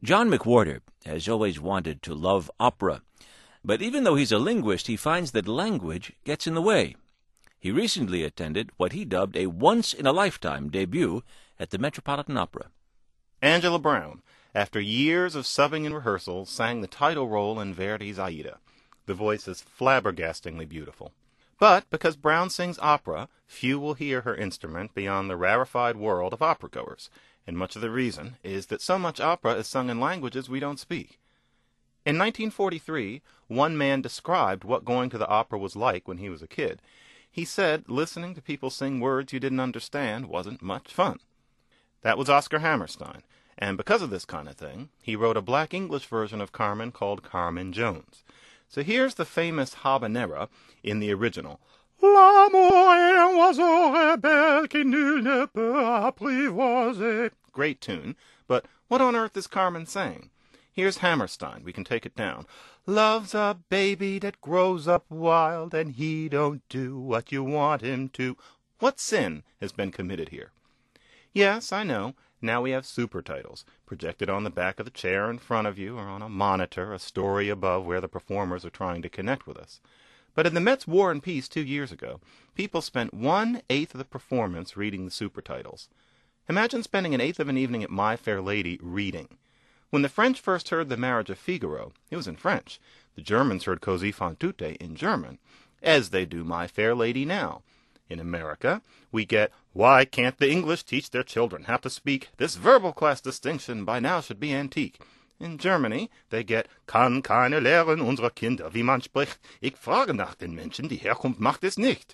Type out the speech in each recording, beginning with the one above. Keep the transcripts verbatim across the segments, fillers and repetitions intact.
John McWhorter has always wanted to love opera, but even though he's a linguist, he finds that language gets in the way. He recently attended what he dubbed a once-in-a-lifetime debut at the Metropolitan Opera. Angela Brown, after years of subbing and rehearsals, sang the title role in Verdi's Aida. The voice is flabbergastingly beautiful. But because Brown sings opera, few will hear her instrument beyond the rarefied world of opera-goers, and much of the reason is that so much opera is sung in languages we don't speak. In nineteen forty-three, one man described what going to the opera was like when he was a kid. He said listening to people sing words you didn't understand wasn't much fun. That was Oscar Hammerstein, and because of this kind of thing, he wrote a black English version of Carmen called Carmen Jones. So here's the famous habanera in the original. L'amour oiseau rebelle qui nul ne peut apprivoiser. Great tune, but what on earth is Carmen saying? Here's Hammerstein. We can take it down. Love's a baby that grows up wild, and he don't do what you want him to. What sin has been committed here? Yes, I know. Now we have super titles, projected on the back of the chair in front of you or on a monitor, a story above where the performers are trying to connect with us. But in the Met's War and Peace two years ago, people spent one-eighth of the performance reading the super titles. Imagine spending an eighth of an evening at My Fair Lady reading. When the French first heard The Marriage of Figaro, it was in French. The Germans heard Così fan tutte in German, as they do My Fair Lady now. In America, we get, why can't the English teach their children how to speak? This verbal class distinction by now should be antique. In Germany, they get, kann keine lehren unserer Kinder, wie man spricht. Ich frage nach den Menschen, die Herkunft macht es nicht.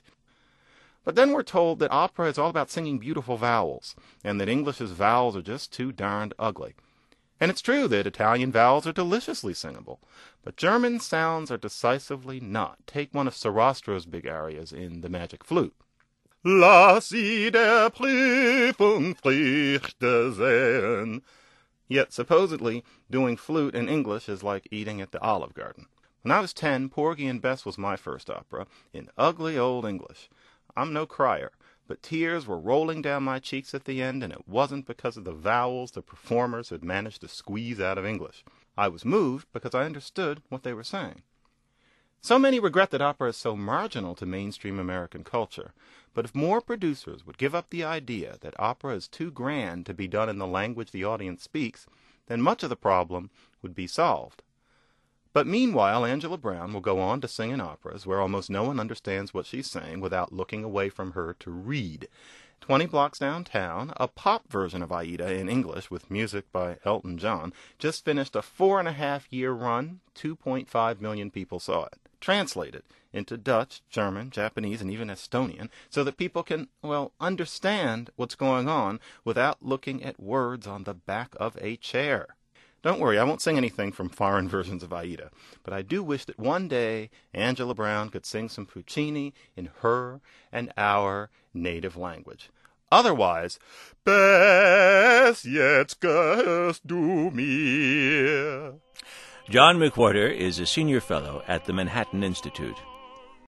But then we're told that opera is all about singing beautiful vowels, and that English's vowels are just too darned ugly. And it's true that Italian vowels are deliciously singable, but German sounds are decisively not. Take one of Sarastro's big arias in The Magic Flute. Lass sie der Prüfung Früchte sehen. Yet supposedly, doing flute in English is like eating at the Olive Garden. When I was ten, Porgy and Bess was my first opera, in ugly old English. I'm no crier, but tears were rolling down my cheeks at the end, and it wasn't because of the vowels the performers had managed to squeeze out of English. I was moved because I understood what they were saying. So many regret that opera is so marginal to mainstream American culture, but if more producers would give up the idea that opera is too grand to be done in the language the audience speaks, then much of the problem would be solved. But meanwhile, Angela Brown will go on to sing in operas where almost no one understands what she's saying without looking away from her to read. Twenty blocks downtown, a pop version of Aida in English with music by Elton John just finished a four-and-a-half-year run. two point five million people saw it. Translated into Dutch, German, Japanese, and even Estonian, so that people can, well, understand what's going on without looking at words on the back of a chair. Don't worry, I won't sing anything from foreign versions of Aida, but I do wish that one day Angela Brown could sing some Puccini in her and our native language. Otherwise, bis jetzt gehörst du mir. John McWhorter is a senior fellow at the Manhattan Institute.